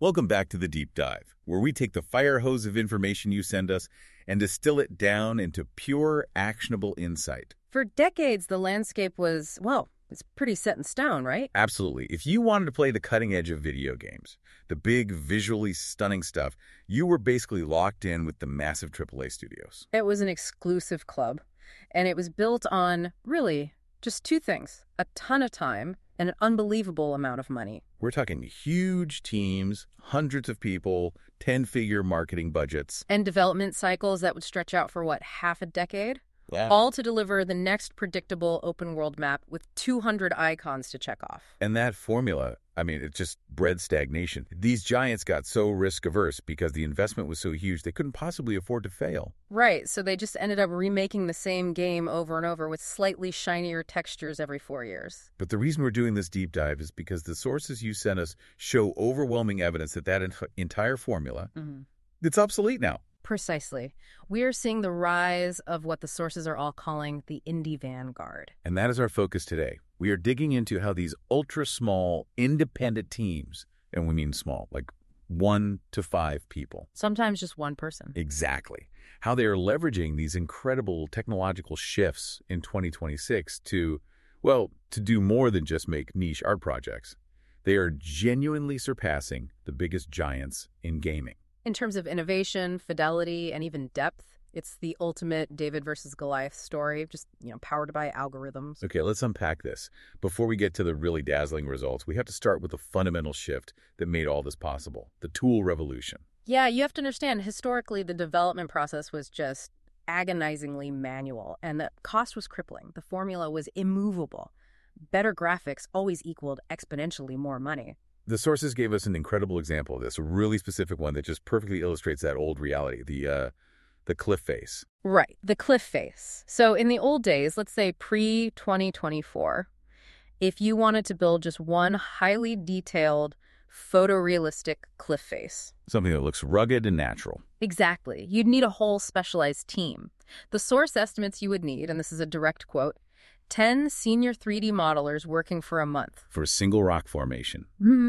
Welcome back to The Deep Dive, where we take the fire hose of information you send us and distill it down into pure, actionable insight. For decades, the landscape was, well, it's pretty set in stone, right? Absolutely. If you wanted to play the cutting edge of video games, the big, visually stunning stuff, you were basically locked in with the massive AAA studios. It was an exclusive club, and it was built on, really, just two things: a ton of time and an unbelievable amount of money. We're talking huge teams, hundreds of people, 10-figure marketing budgets. And development cycles that would stretch out for, what, half a decade? Yeah. All to deliver the next predictable open-world map with 200 icons to check off. And that formula, it just bred stagnation. These giants got so risk-averse because the investment was so huge they couldn't possibly afford to fail. Right, so they just ended up remaking the same game over and over with slightly shinier textures every 4 years. But the reason we're doing this deep dive is because the sources you sent us show overwhelming evidence that entire formula, it's obsolete now. Precisely. We are seeing the rise of what the sources are all calling the indie vanguard. And that is our focus today. We are digging into how these ultra-small, independent teams, and we mean small, like 1 to 5 people. Sometimes just one person. Exactly. How they are leveraging these incredible technological shifts in 2026 to do more than just make niche art projects. They are genuinely surpassing the biggest giants in gaming. In terms of innovation, fidelity, and even depth, it's the ultimate David versus Goliath story, just, powered by algorithms. Okay, let's unpack this. Before we get to the really dazzling results, we have to start with the fundamental shift that made all this possible, the tool revolution. Yeah, you have to understand, historically, the development process was just agonizingly manual, and the cost was crippling. The formula was immovable. Better graphics always equaled exponentially more money. The sources gave us an incredible example of this, a really specific one that just perfectly illustrates that old reality, the cliff face. Right, the cliff face. So in the old days, let's say pre-2024, if you wanted to build just one highly detailed, photorealistic cliff face. Something that looks rugged and natural. Exactly. You'd need a whole specialized team. The source estimates you would need, and this is a direct quote, 10 senior 3D modelers working for a month. For a single rock formation.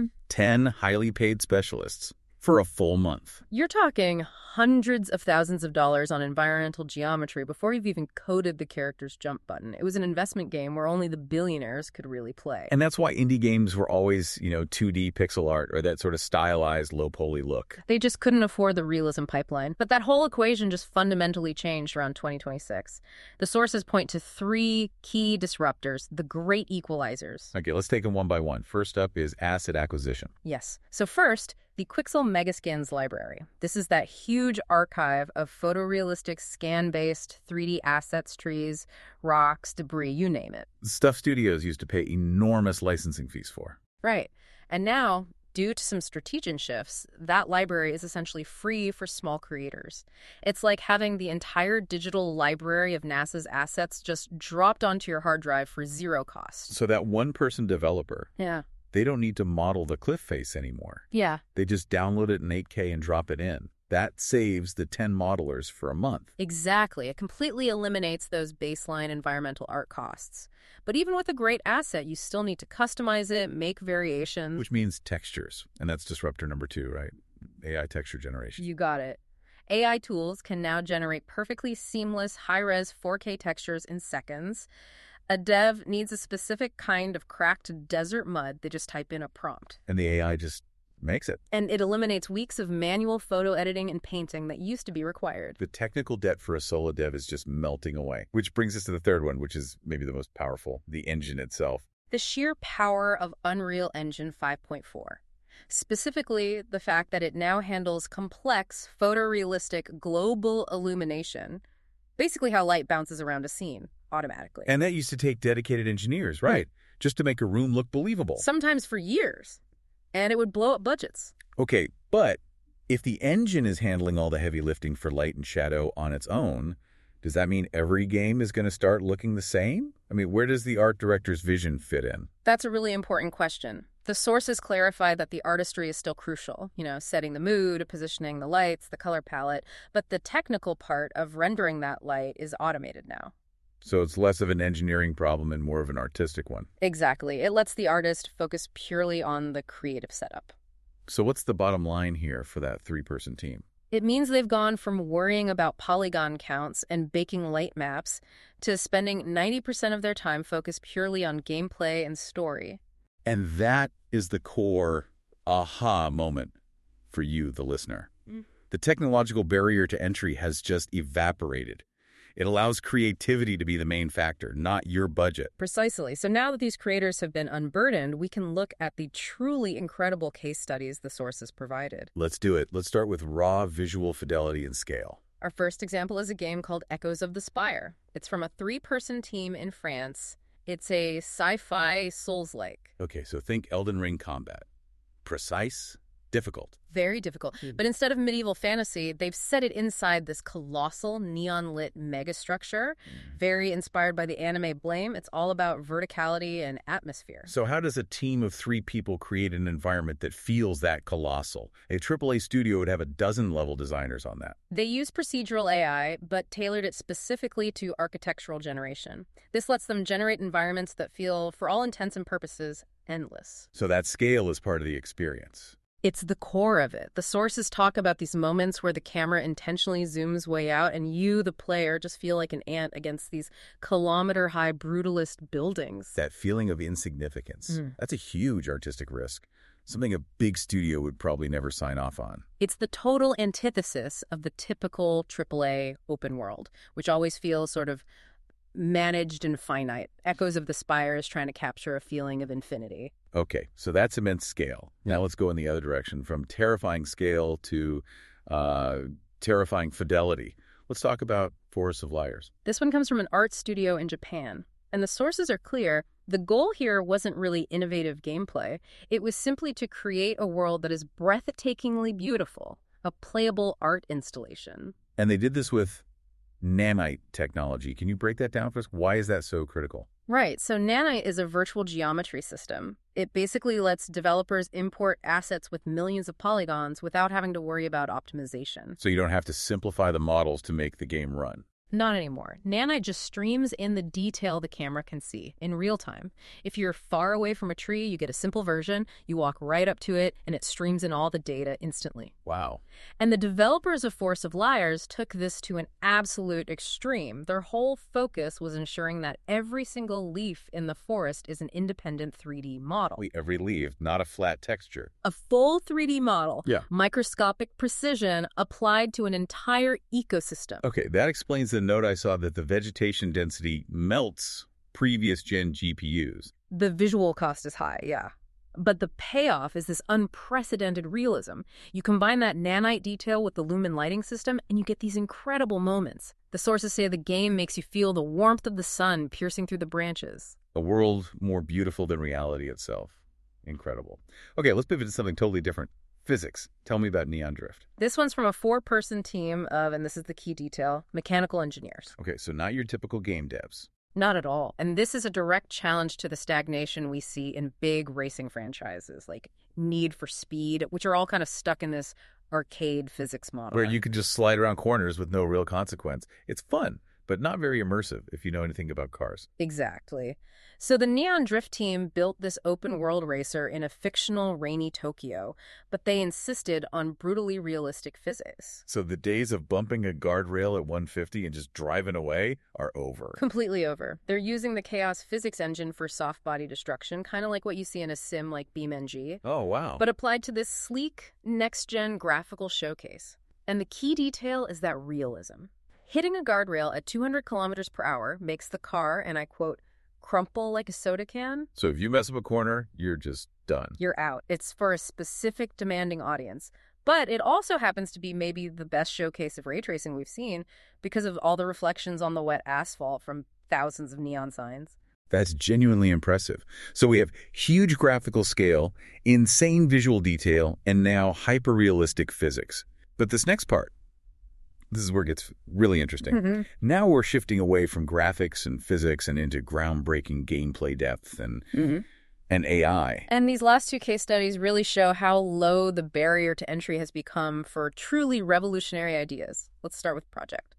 10 highly paid specialists for a full month. You're talking hundreds of thousands of dollars on environmental geometry before you've even coded the character's jump button. It was an investment game where only the billionaires could really play. And that's why indie games were always, 2D pixel art or that sort of stylized low-poly look. They just couldn't afford the realism pipeline. But that whole equation just fundamentally changed around 2026. The sources point to 3 key disruptors, the great equalizers. Okay, let's take them one by one. First up is asset acquisition. Yes. So first, the Quixel Megascans library. This is that huge archive of photorealistic scan-based 3D assets, trees, rocks, debris, you name it. Stuff studios used to pay enormous licensing fees for. Right. And now, due to some strategic shifts, that library is essentially free for small creators. It's like having the entire digital library of NASA's assets just dropped onto your hard drive for zero cost. So that one-person developer... Yeah. They don't need to model the cliff face anymore. Yeah. They just download it in 8K and drop it in. That saves the 10 modelers for a month. Exactly. It completely eliminates those baseline environmental art costs. But even with a great asset, you still need to customize it, make variations. Which means textures. And that's disruptor number 2, right? AI texture generation. You got it. AI tools can now generate perfectly seamless, high-res 4K textures in seconds. A dev needs a specific kind of cracked desert mud. They just type in a prompt. And the AI just makes it. And it eliminates weeks of manual photo editing and painting that used to be required. The technical debt for a solo dev is just melting away. Which brings us to the third one, which is maybe the most powerful, the engine itself. The sheer power of Unreal Engine 5.4. Specifically, the fact that it now handles complex, photorealistic global illumination, basically how light bounces around a scene automatically. And that used to take dedicated engineers, right? Just to make a room look believable. Sometimes for years. And it would blow up budgets. Okay, but if the engine is handling all the heavy lifting for light and shadow on its own, does that mean every game is going to start looking the same? Where does the art director's vision fit in? That's a really important question. The sources clarify that the artistry is still crucial, setting the mood, positioning the lights, the color palette, but the technical part of rendering that light is automated now. So it's less of an engineering problem and more of an artistic one. Exactly. It lets the artist focus purely on the creative setup. So what's the bottom line here for that three-person team? It means they've gone from worrying about polygon counts and baking light maps to spending 90% of their time focused purely on gameplay and story. And that is the core aha moment for you, the listener. The technological barrier to entry has just evaporated. It allows creativity to be the main factor, not your budget. Precisely. So now that these creators have been unburdened, we can look at the truly incredible case studies the sources provided. Let's do it. Let's start with raw visual fidelity and scale. Our first example is a game called Echoes of the Spire. It's from a 3-person team in France. It's a sci-fi Souls-like. Okay, so think Elden Ring combat. Precise, difficult. Very difficult. But instead of medieval fantasy, they've set it inside this colossal neon-lit megastructure, very inspired by the anime Blame. It's all about verticality and atmosphere. So how does a team of 3 people create an environment that feels that colossal? A AAA studio would have a dozen level designers on that. They use procedural AI, but tailored it specifically to architectural generation. This lets them generate environments that feel, for all intents and purposes, endless. So that scale is part of the experience. It's the core of it. The sources talk about these moments where the camera intentionally zooms way out and you, the player, just feel like an ant against these kilometer-high brutalist buildings. That feeling of insignificance. That's a huge artistic risk. Something a big studio would probably never sign off on. It's the total antithesis of the typical AAA open world, which always feels sort of managed and finite. Echoes of the Spire is trying to capture a feeling of infinity. Okay, so that's immense scale. Now let's go in the other direction, from terrifying scale to terrifying fidelity. Let's talk about Forest of Liars. This one comes from an art studio in Japan, and the sources are clear. The goal here wasn't really innovative gameplay. It was simply to create a world that is breathtakingly beautiful, a playable art installation. And they did this with nanite technology. Can you break that down for us? Why is that so critical? Right. So Nanite is a virtual geometry system. It basically lets developers import assets with millions of polygons without having to worry about optimization. So you don't have to simplify the models to make the game run. Not anymore. Nanite just streams in the detail the camera can see in real time. If you're far away from a tree, you get a simple version, you walk right up to it, and it streams in all the data instantly. Wow. And the developers of Forest of Liars took this to an absolute extreme. Their whole focus was ensuring that every single leaf in the forest is an independent 3D model. Every leaf, not a flat texture. A full 3D model. Yeah. Microscopic precision applied to an entire ecosystem. Okay, that explains the note I saw that the vegetation density melts previous gen GPUs. The visual cost is high, yeah. But the payoff is this unprecedented realism. You combine that nanite detail with the lumen lighting system, and you get these incredible moments. The sources say the game makes you feel the warmth of the sun piercing through the branches. A world more beautiful than reality itself. Incredible. Okay, let's pivot to something totally different. Physics. Tell me about Neon Drift. This one's from a 4-person team of, and this is the key detail, mechanical engineers. Okay, so not your typical game devs. Not at all. And this is a direct challenge to the stagnation we see in big racing franchises like Need for Speed, which are all kind of stuck in this arcade physics model. Where you can just slide around corners with no real consequence. It's fun, but not very immersive if you know anything about cars. Exactly. So the Neon Drift team built this open-world racer in a fictional rainy Tokyo, but they insisted on brutally realistic physics. So the days of bumping a guardrail at 150 and just driving away are over. Completely over. They're using the Chaos physics engine for soft body destruction, kind of like what you see in a sim like BeamNG. Oh, wow. But applied to this sleek, next-gen graphical showcase. And the key detail is that realism. Hitting a guardrail at 200 kilometers per hour makes the car, and I quote, crumple like a soda can. So if you mess up a corner, you're just done. You're out. It's for a specific demanding audience. But it also happens to be maybe the best showcase of ray tracing we've seen because of all the reflections on the wet asphalt from thousands of neon signs. That's genuinely impressive. So we have huge graphical scale, insane visual detail, and now hyper-realistic physics. But this next part, this is where it gets really interesting. Now we're shifting away from graphics and physics and into groundbreaking gameplay depth and AI. And these last 2 case studies really show how low the barrier to entry has become for truly revolutionary ideas. Let's start with Project.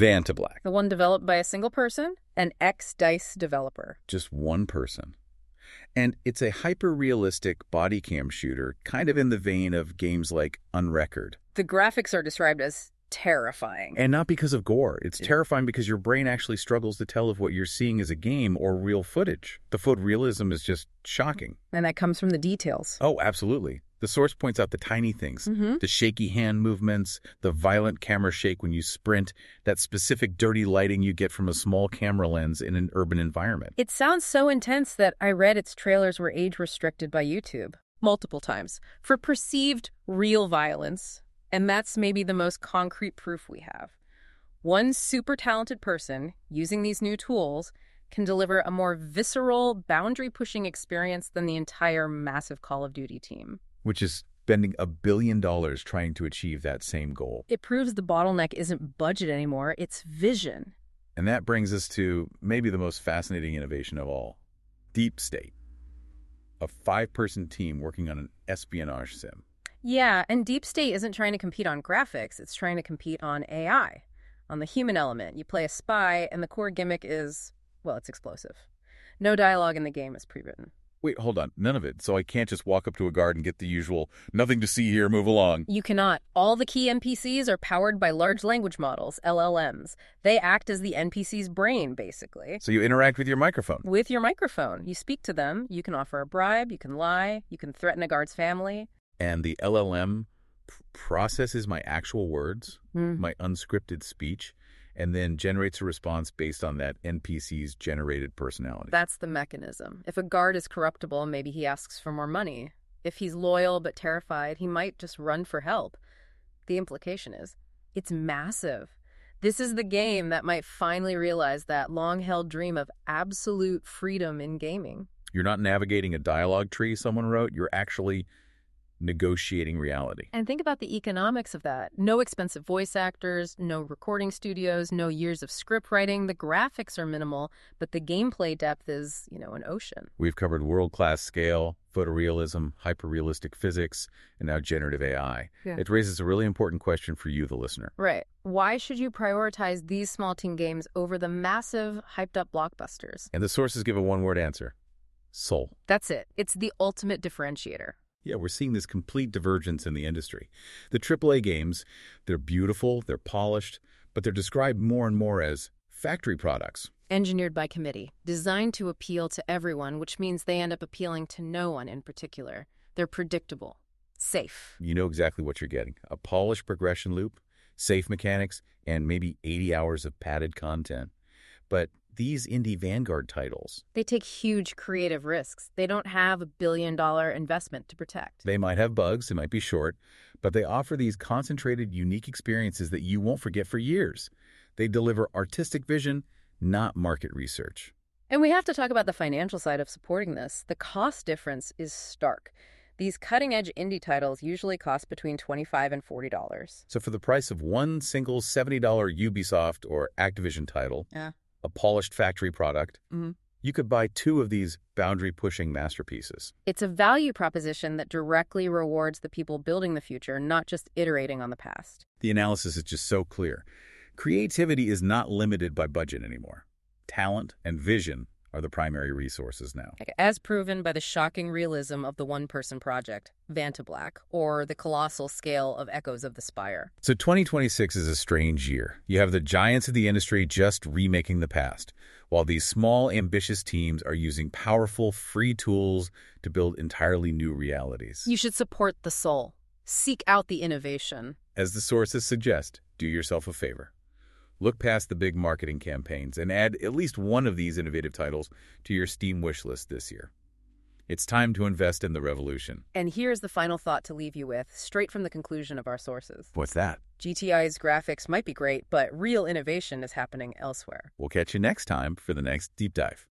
Vantablack. The one developed by a single person, an ex-DICE developer. Just one person. And it's a hyper-realistic body cam shooter, kind of in the vein of games like Unrecord. The graphics are described as terrifying. And not because of gore. It's terrifying because your brain actually struggles to tell if what you're seeing is a game or real footage. The photorealism is just shocking. And that comes from the details. Oh, absolutely. The source points out the tiny things, the shaky hand movements, the violent camera shake when you sprint, that specific dirty lighting you get from a small camera lens in an urban environment. It sounds so intense that I read its trailers were age-restricted by YouTube multiple times for perceived real violence. And that's maybe the most concrete proof we have. One super talented person using these new tools can deliver a more visceral, boundary-pushing experience than the entire massive Call of Duty team. Which is spending $1 billion trying to achieve that same goal. It proves the bottleneck isn't budget anymore, it's vision. And that brings us to maybe the most fascinating innovation of all, Deep State. A 5-person team working on an espionage sim. Yeah, and Deep State isn't trying to compete on graphics, it's trying to compete on AI, on the human element. You play a spy, and the core gimmick is, well, it's explosive. No dialogue in the game is pre-written. Wait, hold on. None of it. So I can't just walk up to a guard and get the usual, nothing to see here, move along. You cannot. All the key NPCs are powered by large language models, LLMs. They act as the NPC's brain, basically. So you interact with your microphone. With your microphone. You speak to them. You can offer a bribe. You can lie. You can threaten a guard's family. And the LLM processes my actual words, my unscripted speech, and then generates a response based on that NPC's generated personality. That's the mechanism. If a guard is corruptible, maybe he asks for more money. If he's loyal but terrified, he might just run for help. The implication is, it's massive. This is the game that might finally realize that long-held dream of absolute freedom in gaming. You're not navigating a dialogue tree someone wrote. You're actually negotiating reality. And think about the economics of that. No expensive voice actors, no recording studios, no years of script writing. The graphics are minimal, but the gameplay depth is, an ocean. We've covered world-class scale, photorealism, hyper-realistic physics, and now generative AI. Yeah. It raises a really important question for you, the listener. Right. Why should you prioritize these small team games over the massive, hyped-up blockbusters? And the sources give a one-word answer. Soul. That's it. It's the ultimate differentiator. Yeah, we're seeing this complete divergence in the industry. The AAA games, they're beautiful, they're polished, but they're described more and more as factory products. Engineered by committee, designed to appeal to everyone, which means they end up appealing to no one in particular. They're predictable, safe. You know exactly what you're getting. A polished progression loop, safe mechanics, and maybe 80 hours of padded content. But these indie Vanguard titles, they take huge creative risks. They don't have $1 billion investment to protect. They might have bugs, they might be short, but they offer these concentrated, unique experiences that you won't forget for years. They deliver artistic vision, not market research. And we have to talk about the financial side of supporting this. The cost difference is stark. These cutting-edge indie titles usually cost between $25 and $40. So for the price of one single $70 Ubisoft or Activision title, a polished factory product, you could buy 2 of these boundary-pushing masterpieces. It's a value proposition that directly rewards the people building the future, not just iterating on the past. The analysis is just so clear. Creativity is not limited by budget anymore. Talent and vision are the primary resources now. As proven by the shocking realism of the one-person project, Vantablack, or the colossal scale of Echoes of the Spire. So 2026 is a strange year. You have the giants of the industry just remaking the past, while these small, ambitious teams are using powerful, free tools to build entirely new realities. You should support the soul. Seek out the innovation. As the sources suggest, do yourself a favor. Look past the big marketing campaigns and add at least one of these innovative titles to your Steam wish list this year. It's time to invest in the revolution. And here's the final thought to leave you with, straight from the conclusion of our sources. What's that? GTI's graphics might be great, but real innovation is happening elsewhere. We'll catch you next time for the next Deep Dive.